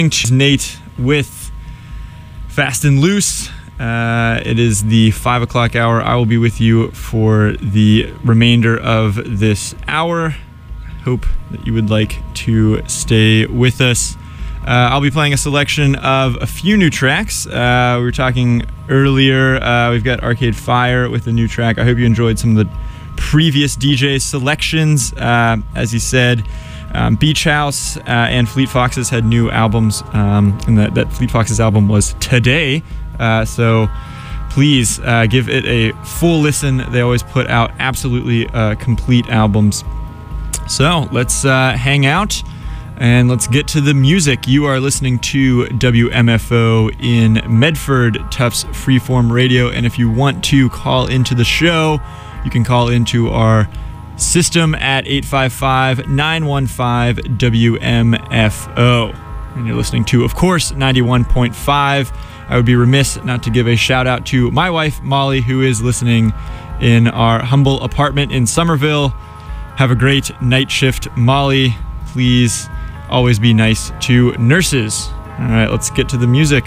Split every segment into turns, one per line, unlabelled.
Nate with Fast and Loose. It is the 5 o'clock hour. I will be with you for the remainder of this hour. Hope that you would like to stay with us. I'll be playing a selection of a few new tracks. We were talking earlier. We've got Arcade Fire with a new track. I hope you enjoyed some of the previous DJ selections. As he said, Beach House and Fleet Foxes had new albums, and that Fleet Foxes album was today, so please give it a full listen. They always put out absolutely complete albums. So let's hang out and let's get to the music. You are listening to WMFO in Medford, Tufts Freeform Radio, and if you want to call into the show, you can call into our system at 855-915-WMFO. And you're listening to, of course, 91.5. I would be remiss not to give a shout out to my wife, Molly, who is listening in our humble apartment in Somerville. Have a great night shift, Molly. Please always be nice to nurses. All right, let's get to the music.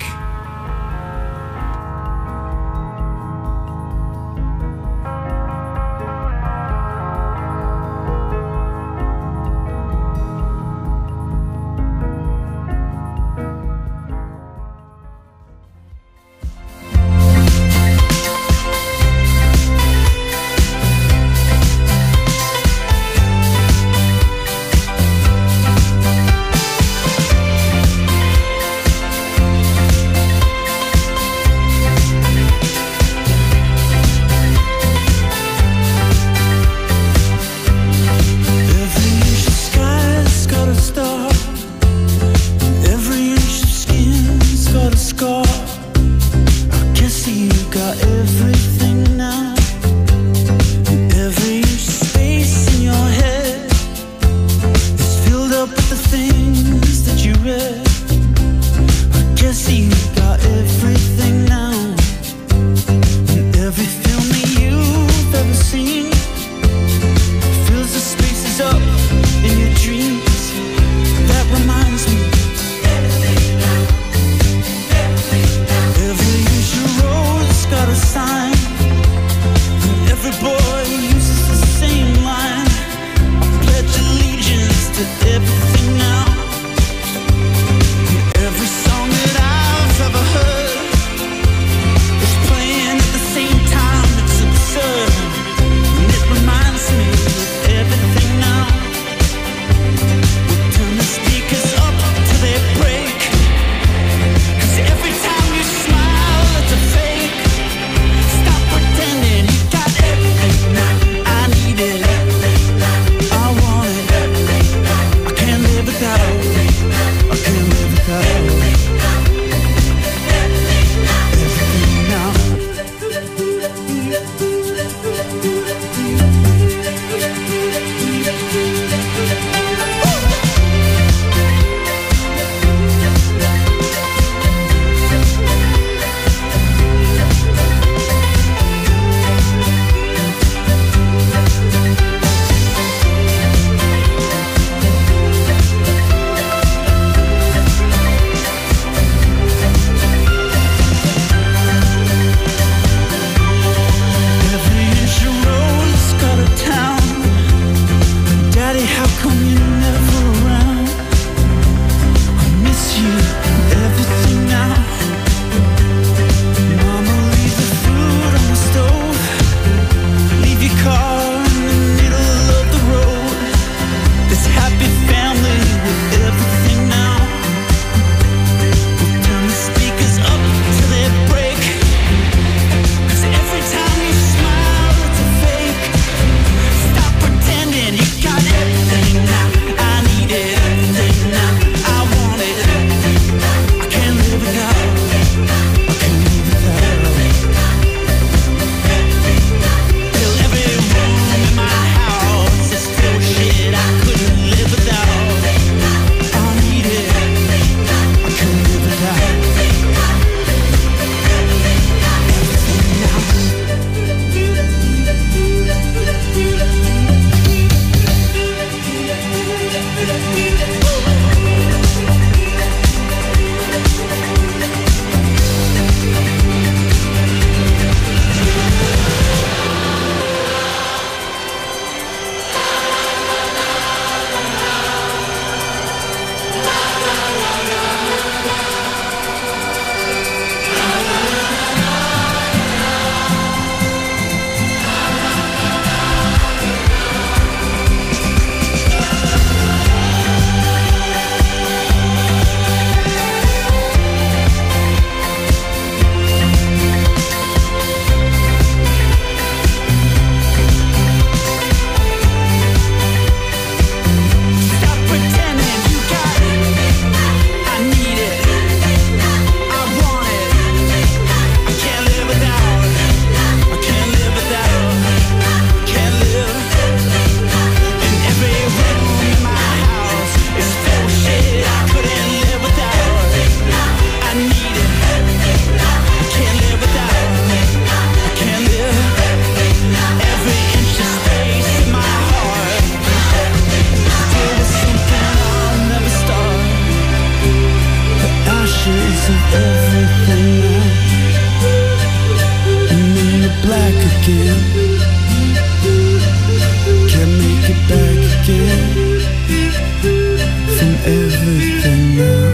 again. Can't make it back again from everything now.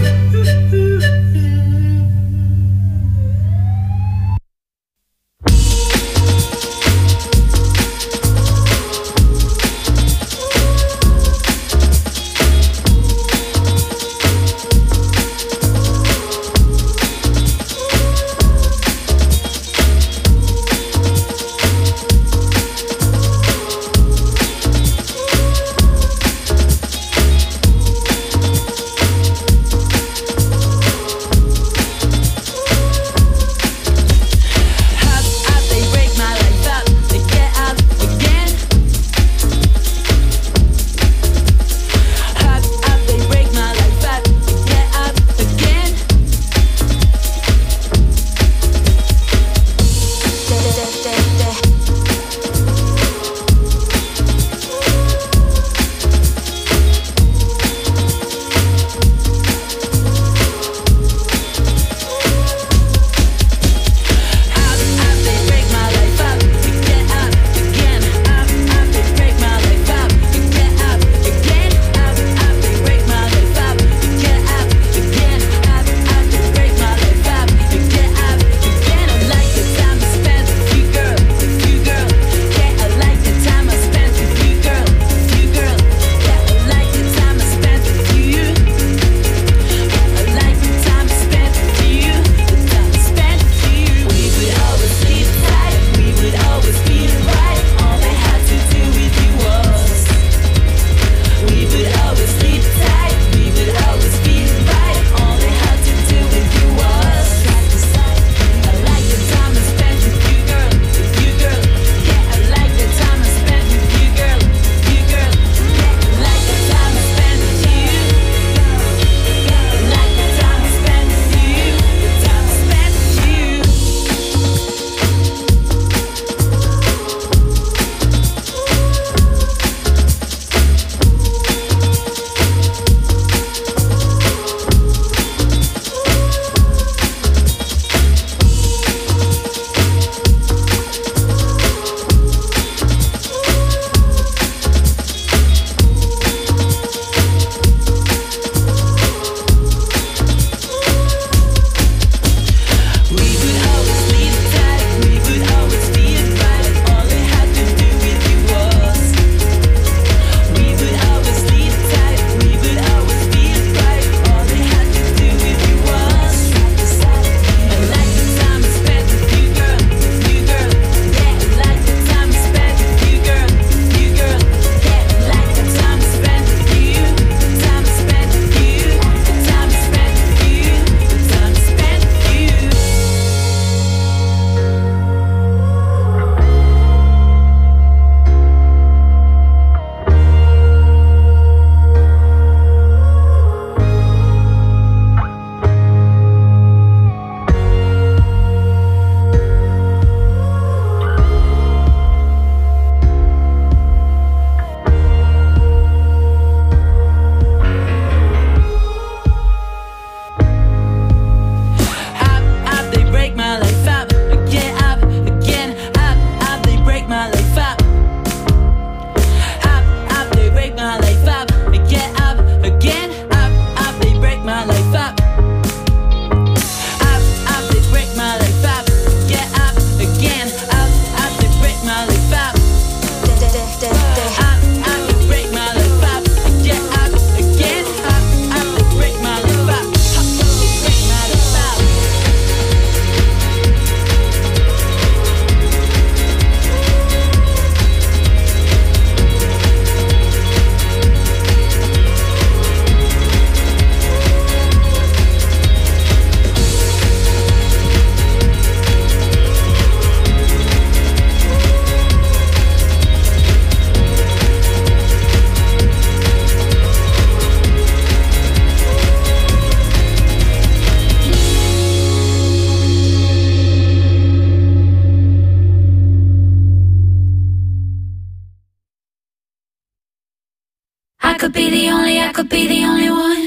could be the only, I could be the only one.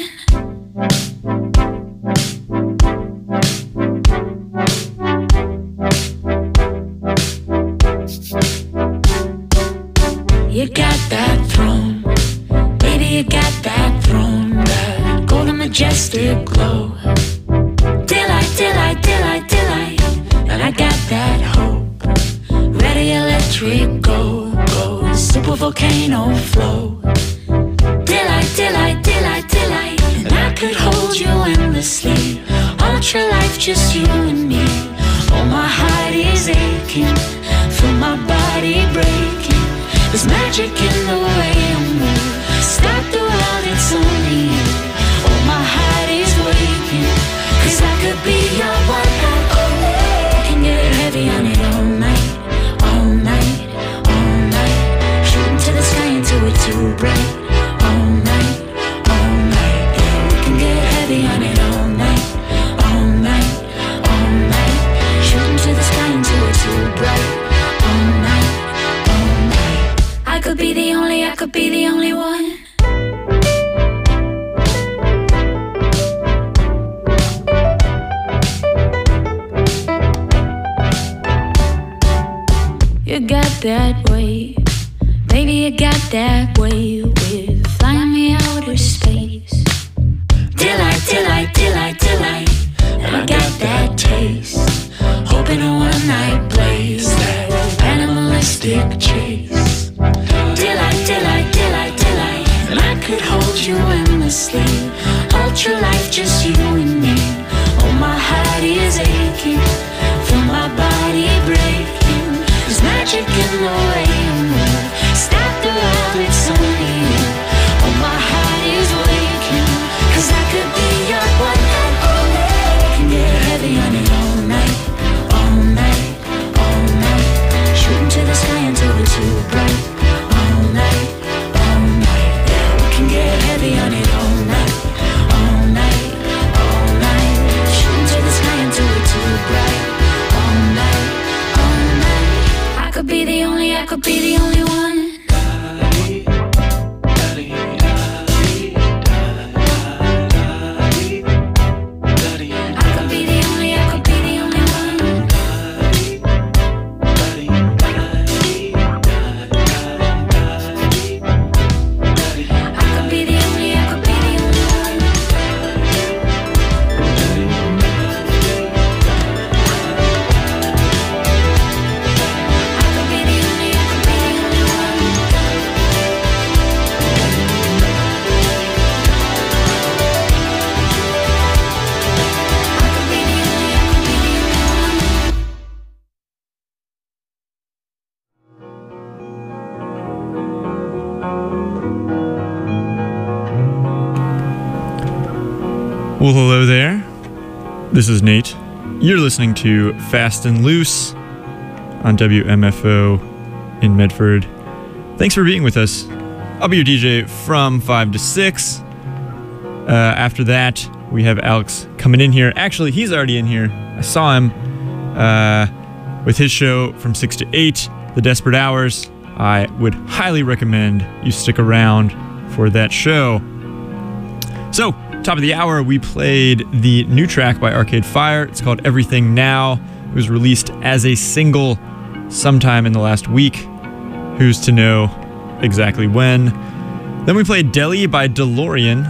go. Delight, and I got that hope. Ready, electric, go. Super volcano flow. Delight, and I could hold you endlessly. Ultra life, just you and me. Oh, my heart is aching, feel my body breaking. There's magic in the way you move. Stop the world, it's only you. Oh, my heart is waking, 'cause I could be your one and only. Can get heavy on it all night, all night, all night. Shooting to the sky until we're too bright. All night, yeah. We can get heavy on it all night, all night, all night. Shooting to the sky until we're too bright. All night, all night. I could be the only one. You got that way, baby, you got that way with flying me outer space. Delight, and I got that taste. Hoping a one-night blaze, that animalistic chase. Delight, and I could hold you endlessly. Ultra life, just you and me. Oh, my heart is aching, feel my body breaking. There's magic in the way you move. Stop the world, it's only you. Oh, my heart is waking, 'cause I could be your one and only. Can get heavy on it all night, all night, all night. Shooting to the sky until we're too bright. All night, yeah. We can get heavy on it all night, all night, all night. Shooting to the sky until we're too bright. All night, all night. I could be the only one. I could be the only one.
Well, hello there. This is Nate. You're listening to Fast and Loose on WMFO in Medford. Thanks for being with us. I'll be your DJ from 5 to 6. After that, we have Alex coming in here. Actually, he's already in here. I saw him with his show from 6 to 8, The Desperate Hours. I would highly recommend you stick around for that show. So, top of the hour, we played the new track by Arcade Fire. It's called Everything Now. It was released as a single sometime in the last week. Who's to know exactly when? Then we played Delhi by DeLorean.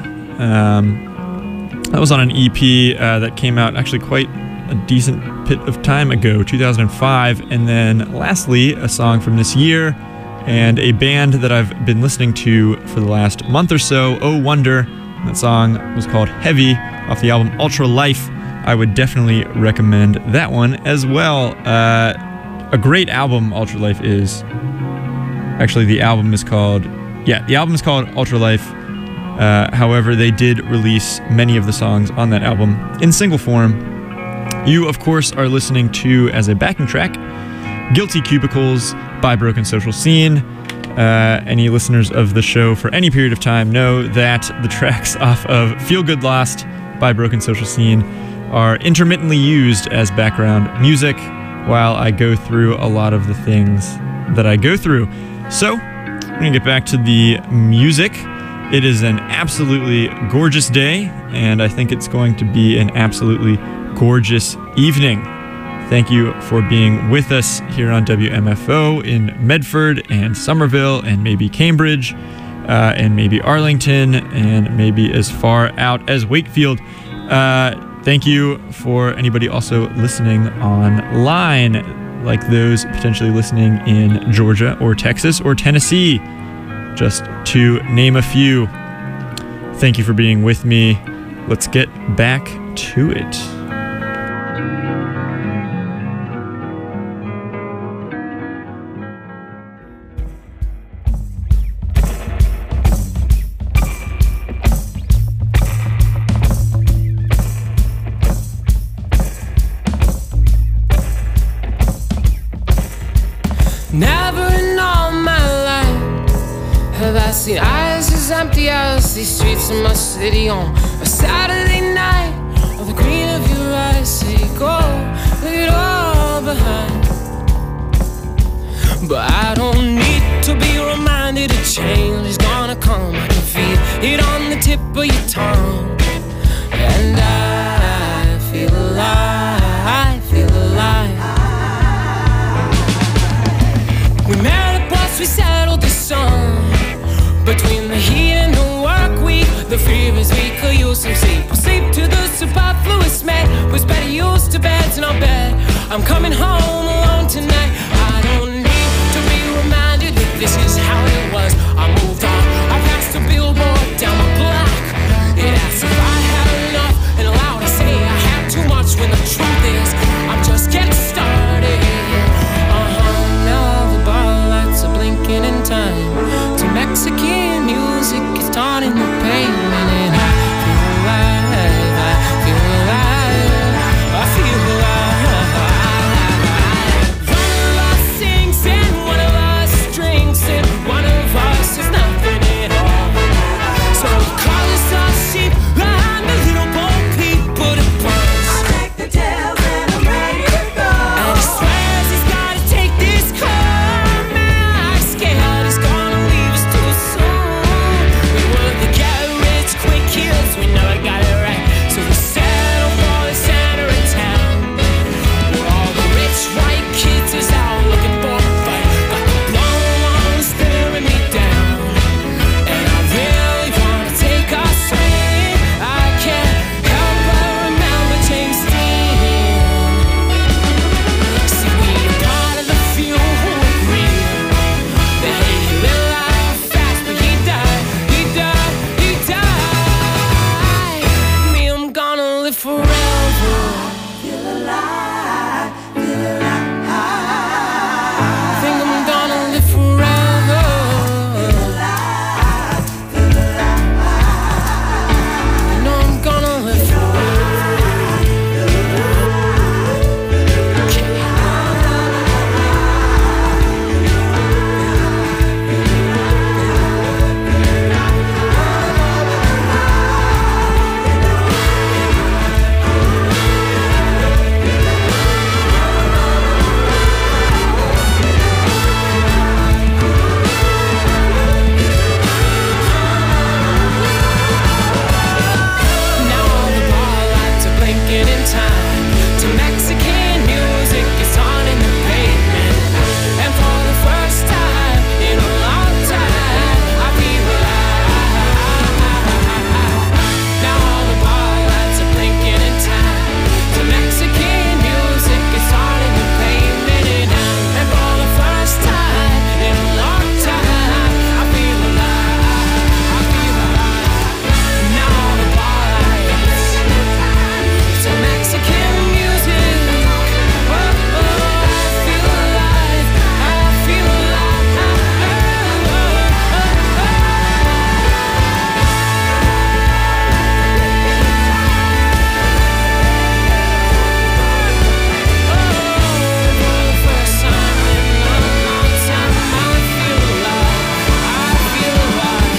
That was on an EP that came out actually quite a decent bit of time ago, 2005. And then lastly, a song from this year and a band that I've been listening to for the last month or so, Oh Wonder. That song was called Heavy off the album Ultra Life. I would definitely recommend that one as well. A great album, Ultra Life is. Actually, the album is called Ultra Life. However, they did release many of the songs on that album in single form. You, of course, are listening to, as a backing track, Guilty Cubicles by Broken Social Scene. Any listeners of the show for any period of time know that the tracks off of Feel Good Lost by Broken Social Scene are intermittently used as background music while I go through a lot of the things that I go through. So, we're going to get back to the music. It is an absolutely gorgeous day, and I think it's going to be an absolutely gorgeous evening. Thank you for being with us here on WMFO in Medford and Somerville and maybe Cambridge and maybe Arlington and maybe as far out as Wakefield. Thank you for anybody also listening online, like those potentially listening in Georgia or Texas or Tennessee, just to name a few. Thank you for being with me. Let's get back to it.
Never in all my life have I seen eyes as empty as these streets in my city on a Saturday night. Or the green of your eyes say go, leave it all behind. But I don't need to be reminded a change is gonna come. I can feel it on the tip of your tongue. And I feel alive, feel alive. We met up once we settled the sun. Between the heat and the work week, the fear is we could use some sleep. We'll sleep to the superfluous man. Was better used to beds in our bed. I'm coming home alone tonight. I don't need to be reminded that this is how it was. I moved on, I passed a billboard down my block. It asked if I had enough and allowed to say I had too much, when the truth is I'm just getting started. Now the bar lights are blinking in time to Mexican music is torn in the pavement. And I feel alive, I feel alive, I feel alive. One of us sings and one of us drinks and one of us is nothing at all. So we call us our sheep, I'm the little bo peep, but it burns.
I take the tails and I'm ready to go.
And he swears he's gotta take this car. Man, I'm scared he's gonna leave us too soon. We were the get-rich-quick kids, we never got it right. So we settled for the center of town, where all the rich white kids is out looking for a fight. Got the blonde ones staring me down, and I really wanna take a swing. I can't help but remember James Dean. See, we are part of the few who agree that hey, he lived life fast, but he died, he died, he died. Me, I'm gonna live forever.
Feel alive, feel alive.
I think I'm gonna live forever.
Alive, feel alive.
You know I'm gonna live forever. Now all the bar lights are blinking in time to Mexican music is on in the pavement. And for the first time in a long time, I feel alive. Now all the bar lights are blinking in time to Mexican music is on in the pavement. And for the first time in a long time, I feel alive. I feel alive. Now all the bar lights to Mexican music. Oh, oh, I feel alive. I feel alive. For the first time in a long time, I feel alive. I feel alive.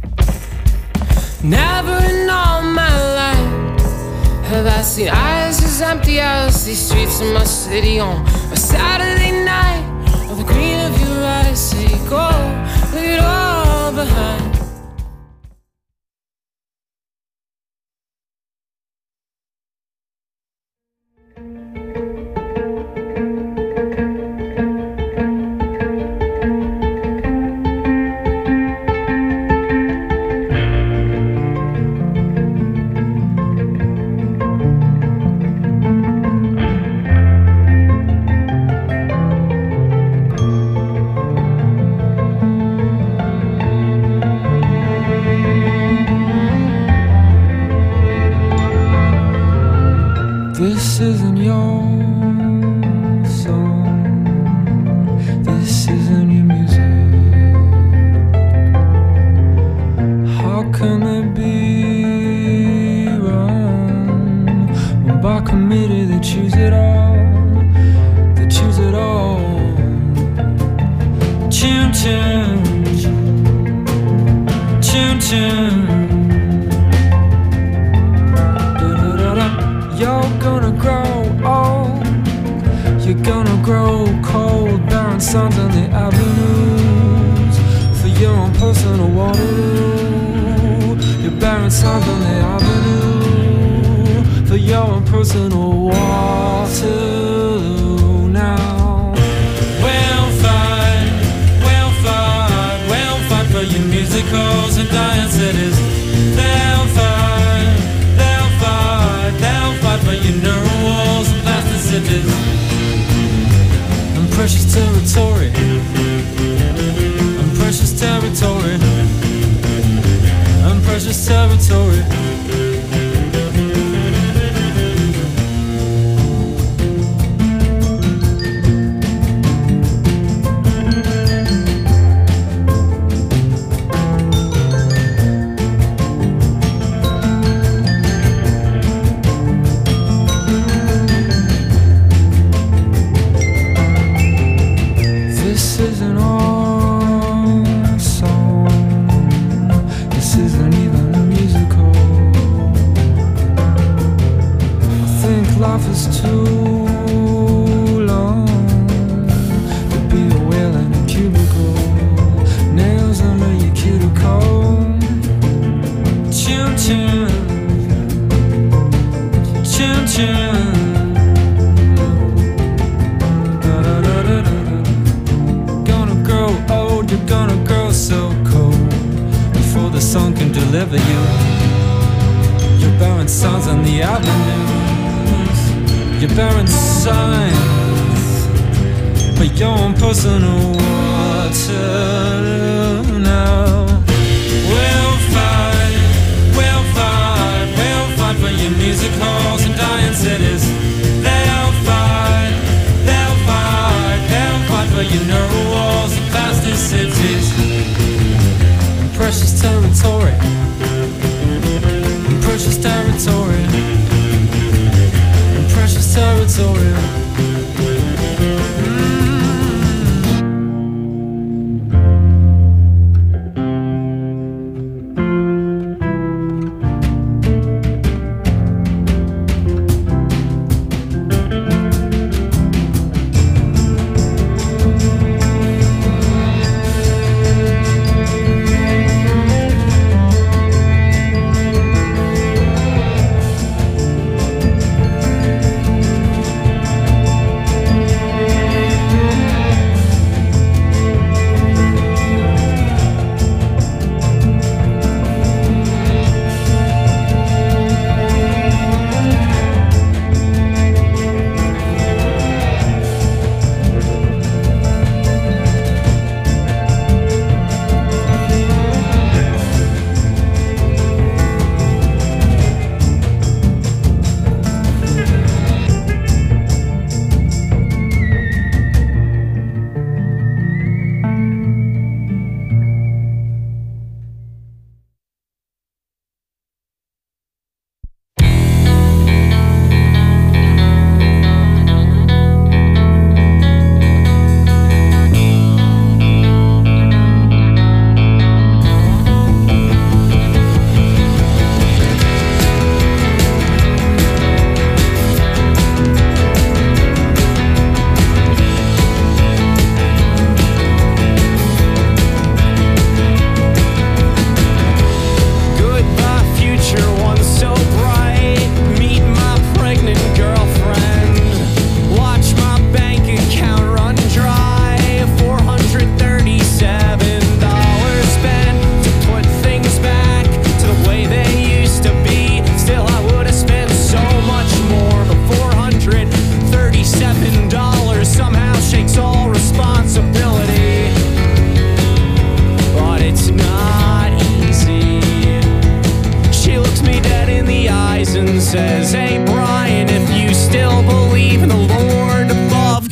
Never in all my life have I seen eyes as as empty as these streets in my city on a Saturday night. Or the green of your eyes say go, leave it all behind.
This isn't your song. This isn't your music. How can it be wrong when by committee they choose it all? They choose it all. Chim chim, chim chim. You're gonna grow old, you're gonna grow cold, barren sons on the avenues for your own personal Waterloo. You're barren sons on the avenue for your own personal Waterloo now. We'll fight for your musicals and dying cities. They'll fight for your neural walls and plasticities and precious territory, and precious territory, and precious territory. Life is too long to be a whale in a cubicle, nails under your cuticle. Chim chim, chim chim. Gonna grow old, you're gonna grow so cold before the sun can deliver you. Your barren sons on the avenue, your barren signs, but your own personal Waterloo now. We'll fight for your music halls and dying cities. They'll fight for your neural walls and plasticities and precious territory, and precious territory, and precious territory.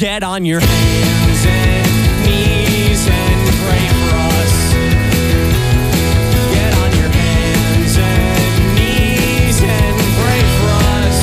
Get on your hands and knees and pray for us. Get on your hands and knees and pray for us.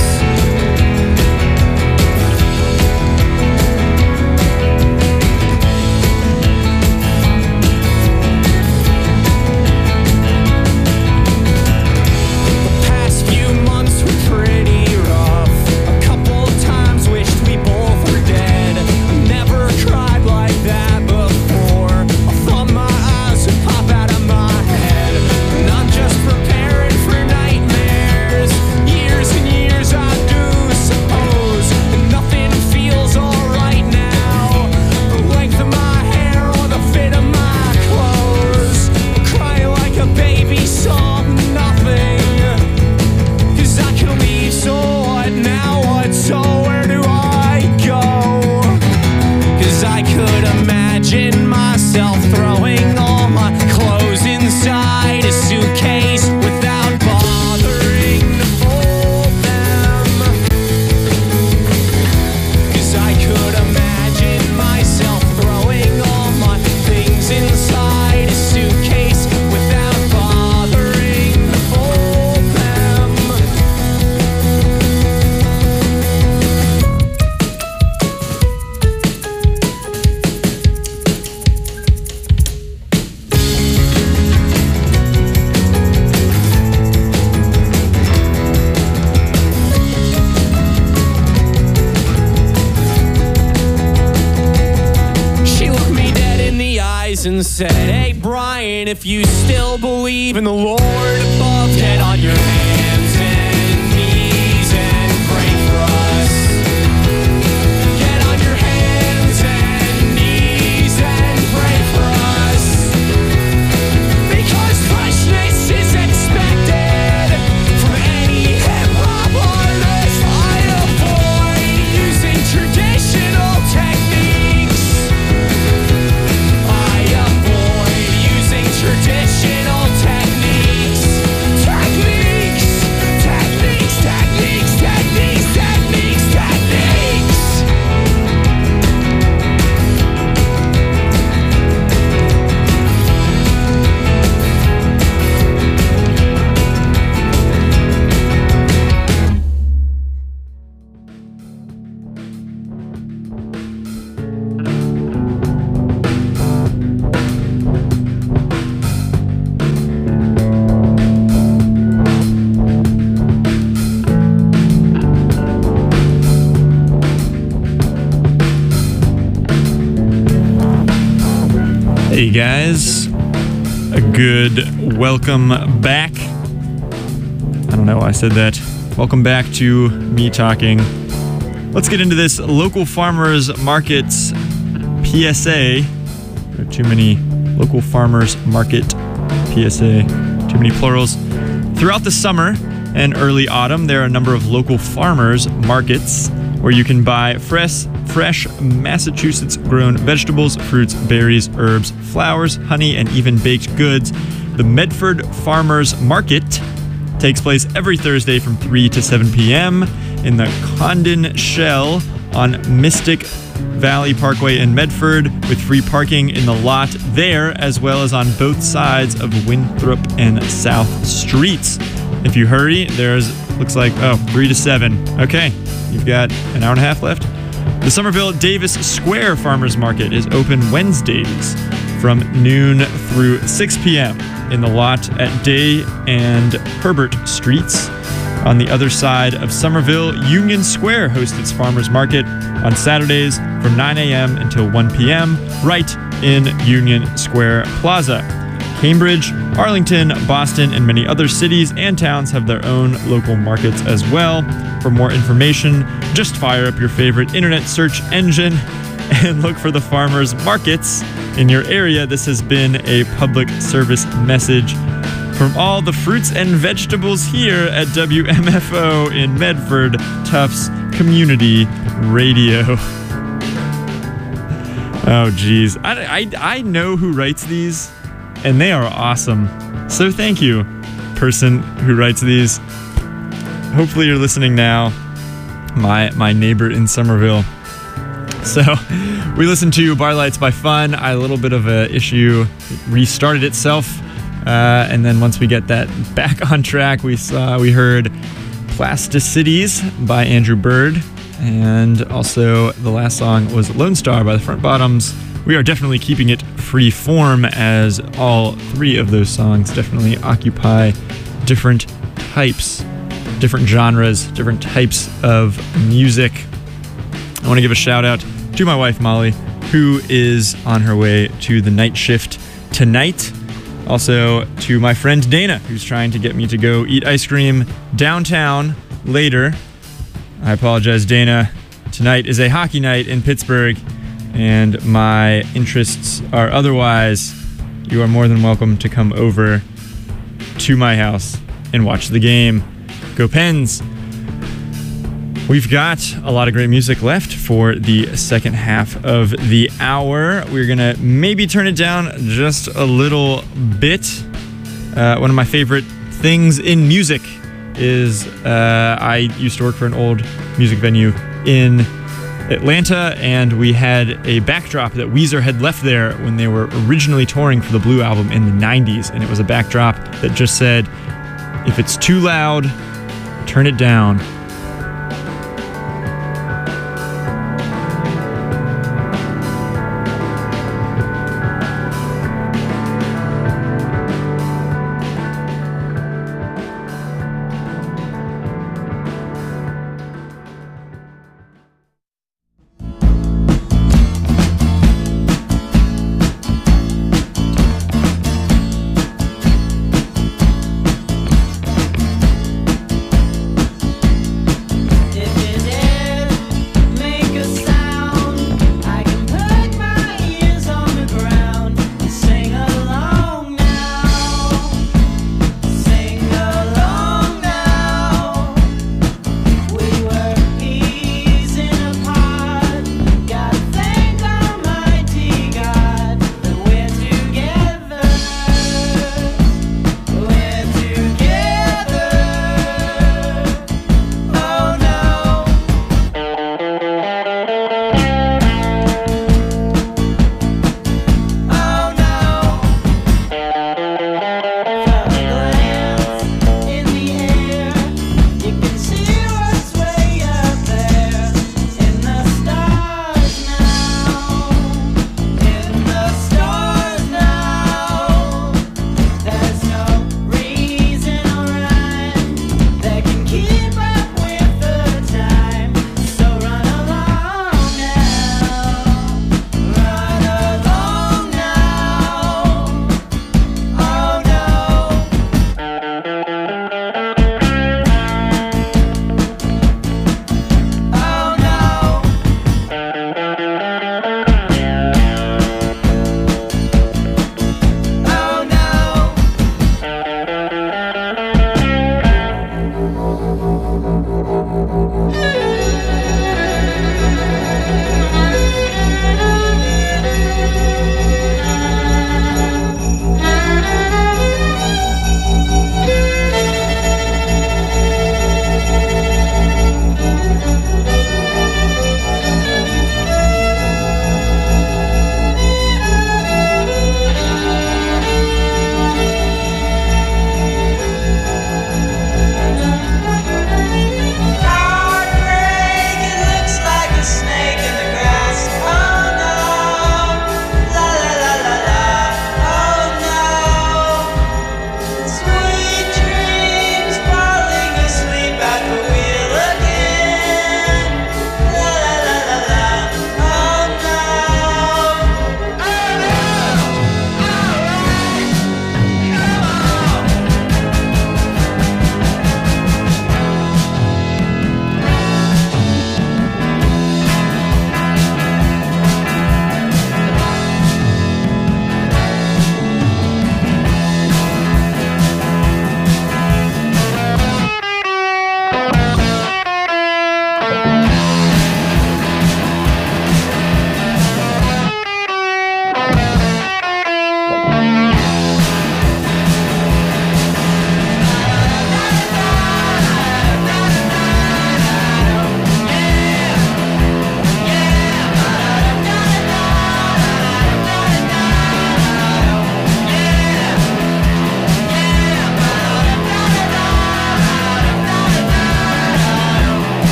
The past few months were pretty rough. A couple times wished we both were dead. I never cried like that before. I thought my eyes would pop out of my head. And I'm just preparing for nightmares. Years and years I do suppose. And nothing feels alright now. The length of my hair or the fit of my clothes. Crying like a baby, saw nothing. 'Cause I can leave, so what now? What? So where do I go? 'Cause I could imagine myself throwing all my clothes inside a suitcase without bothering to fold them. 'Cause I could imagine myself throwing all my things inside a suitcase without bothering to fold them. She looked me dead in the eyes and said, "Hey Brian, if you still believe in the Lord above, get on your hands and knees and pray for us. Get on your hands and knees and pray for us. Because freshness is expected from any hip-hop artist. I avoid using traditional techniques. I avoid using traditional techniques. Techniques, techniques, techniques, techniques, techniques, techniques.
Hey guys, a good welcome back. I don't know why I said that. Welcome back to me talking. Let's get into this local farmers markets PSA. There are too many local farmers market PSA, too many plurals. Throughout the summer and early autumn, there are a number of local farmers markets where you can buy fresh Massachusetts-grown vegetables, fruits, berries, herbs, flowers, honey, and even baked goods. The Medford Farmers Market takes place every Thursday from 3 to 7 p.m. in the Condon Shell on Mystic Valley Parkway in Medford, with free parking in the lot there, as well as on both sides of Winthrop and South Streets. If you hurry, looks like 3 to 7. Okay, you've got an hour and a half left. The Somerville Davis Square Farmers Market is open Wednesdays from noon through 6 p.m. in the lot at Day and Herbert Streets. On the other side of Somerville, Union Square hosts its farmers market on Saturdays from 9 a.m. until 1 p.m. right in Union Square Plaza. Cambridge, Arlington, Boston, and many other cities and towns have their own local markets as well. For more information, just fire up your favorite internet search engine and look for the farmers markets in your area. This has been a public service message from all the fruits and vegetables here at WMFO in Medford, Tufts Community Radio. Oh, geez. I know who writes these, and they are awesome. So thank you, person who writes these. Hopefully you're listening now, my neighbor in Somerville. So we listened to Bar Lights by Fun. I had a little bit of an issue. It restarted itself. And then once we get that back on track, we heard Plasticities by Andrew Bird. And also the last song was Lone Star by the Front Bottoms. We are definitely keeping it free form, as all three of those songs definitely occupy different types, different genres, different types of music. I want to give a shout out to my wife Molly, who is on her way to the night shift tonight. Also to my friend Dana, who's trying to get me to go eat ice cream downtown later. I apologize, Dana. Tonight is a hockey night in Pittsburgh, and my interests are otherwise. You are more than welcome to come over to my house and watch the game. Go Pens! We've got a lot of great music left for the second half of the hour. We're gonna maybe turn it down just a little bit. One of my favorite things in music is I used to work for an old music venue in Atlanta, and we had a backdrop that Weezer had left there when they were originally touring for the Blue album in the 90s, and it was a backdrop that just said, "If it's too loud, turn it down."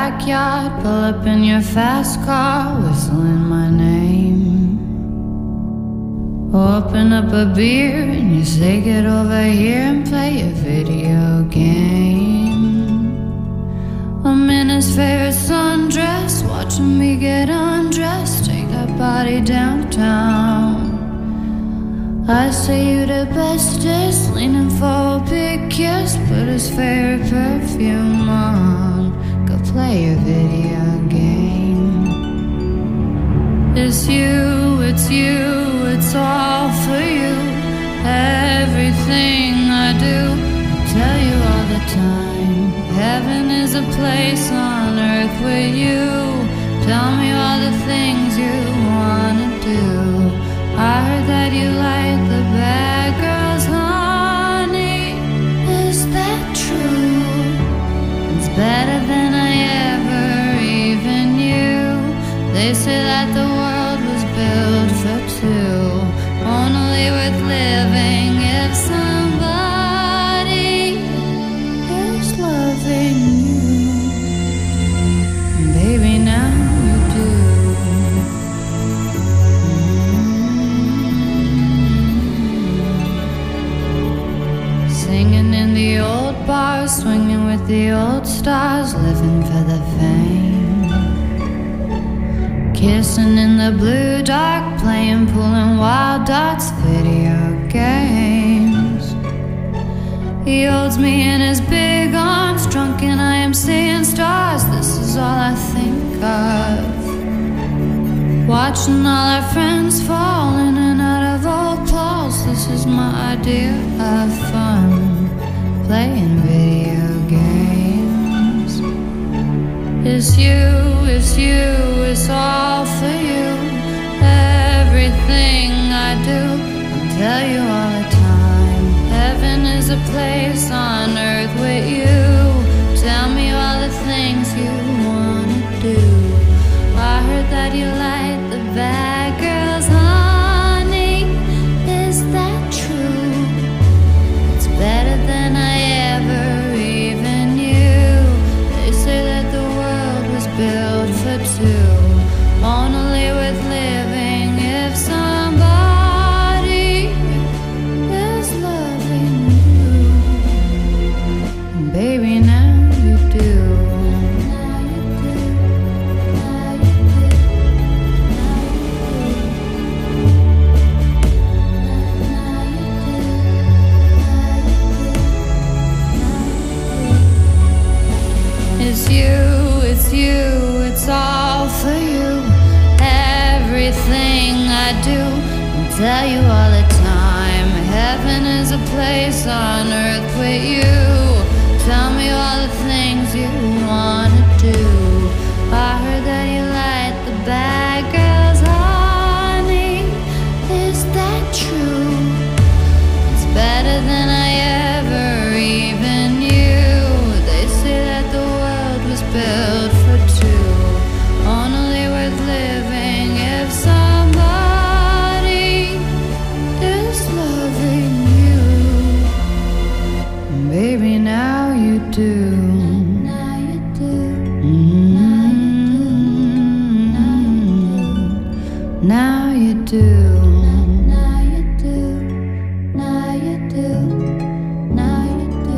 backyard, pull up in your fast car, whistling my name. Open up a beer and you say get over here and play a video game. I'm in his favorite sundress, watching me get undressed, take that body downtown. I say you the bestest, leaning for a big kiss, put his favorite perfume on, go play a video game. It's you, it's you, it's all for you. Everything I do, I tell you all the time. Heaven is a place on earth with you. Tell me all the things you wanna do. I heard that you like the bad girls, honey. Is that true? It's better than I ever even knew. They say that the world was built for two, only worth living if somebody is loving you. Baby, now you do. Singing in the old bars, swinging with the old stars, living for the fame. Kissing in the blue dark, playing pool and wild dots, video games. He holds me in his big arms, drunk and I am seeing stars. This is all I think of. Watching all our friends fall in and out of old clothes. This is my idea of fun, playing video games. It's you, it's you, it's all for you. Everything I do, I'll tell you all the time. Heaven is a place on earth with you. Tell me all the things you wanna do. I heard that you like the bad girls, honey. Is that true? It's better than I ever even knew. They say that the world was built for two, only worth living if somebody is loving you. And baby, now you do. Now you do. Now you do. Now you do. It's you, it's you, it's all for you. Everything I do, I'll tell you all the time. Heaven is a place on earth with you. Tell me all the things you wanna do. I heard that you like the bad girls, honey. Is that true? It's better than I ever even knew. They say that the world was built for two, only worth living if somebody is loving you. Baby, now you do. Now you do. Now you do. Now you do. Now you do. Now you do.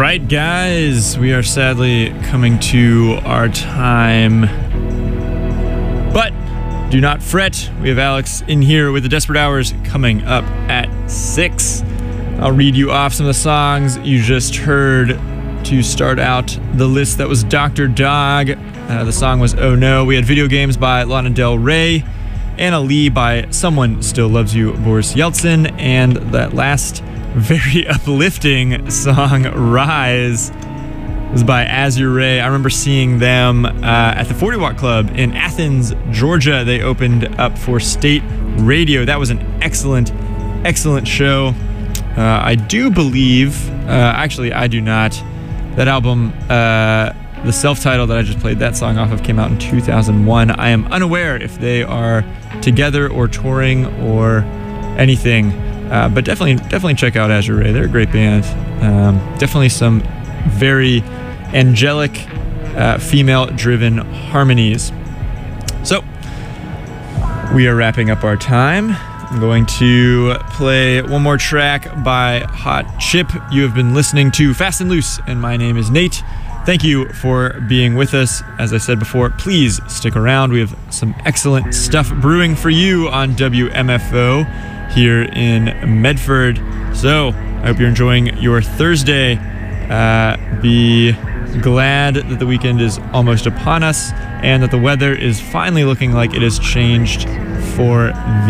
right, guys, we are sadly coming to our time. But do not fret. We have Alex in here with the Desperate Hours coming up at 6. I'll read you off some of the songs you just heard to start out the list. That was Dr. Dog. The song was Oh No. We had Video Games by Lana Del Rey. Anna Lee by Someone Still Loves You, Boris Yeltsin. And that last very uplifting song, Rise, was by Azure Ray. I remember seeing them at the 40 Watt Club in Athens, Georgia. They opened up for State Radio. That was an excellent, excellent show. I do believe, actually I do not, that album, the self-titled that I just played that song off of, came out in 2001. I am unaware if they are together or touring or anything, but definitely check out Azure Ray. They're a great band. Definitely some very angelic, female-driven harmonies. So, we are wrapping up our time. I'm going to play one more track by Hot Chip. You have been listening to Fast and Loose, and my name is Nate. Thank you for being with us. As I said before, please stick around. We have some excellent stuff brewing for you on WMFO here in Medford. So, I hope you're enjoying your Thursday. Be glad that the weekend is almost upon us and that the weather is finally looking like it has changed for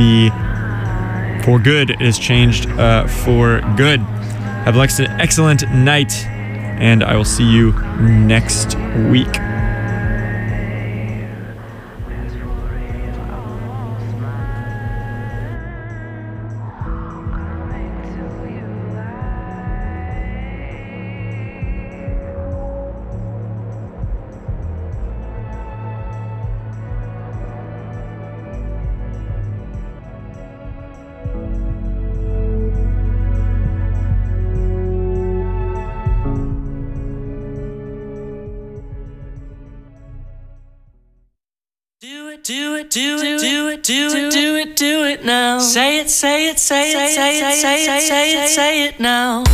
good. It has changed for good. Have an excellent night, and I will see you next week.
Do it now. Say it now.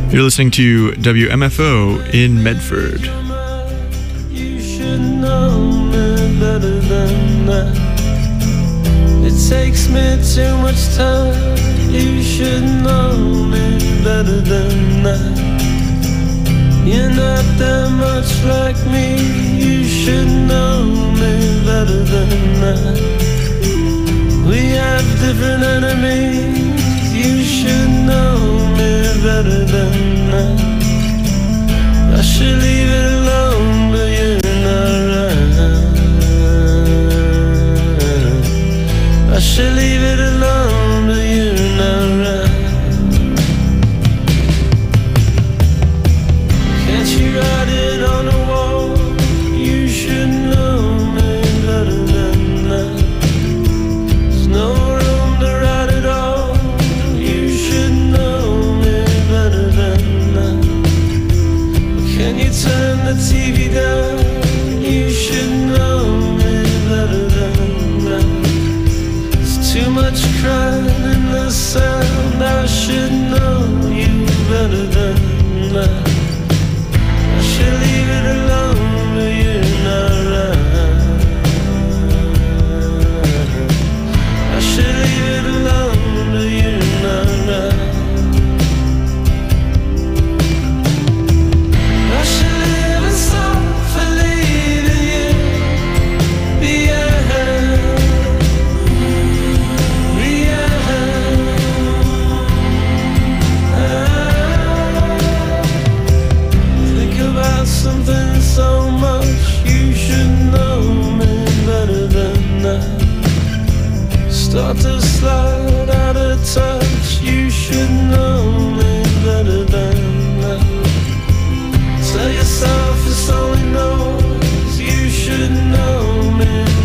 You're listening to WMFO in Medford.
You should know me better than that. It takes me too much time. You should know me better than that. You're not that much like me. You should know me better than that. We have different enemies. You should know me better than that. I should leave it alone, but you're not right. I should leave it alone, but you're not right. Can't you write it on the wall? You should know me better than that. There's no room to write it all. You should know me better than that. Can you turn the TV down? You should know me better than that. There's too much crying in the sound. I should know you better than that. I should leave it alone, but you're not right. I should leave it alone, but you're not right. I should live and suffer, leaving you behind. Think about something so much. You should know me better than that. Start to slide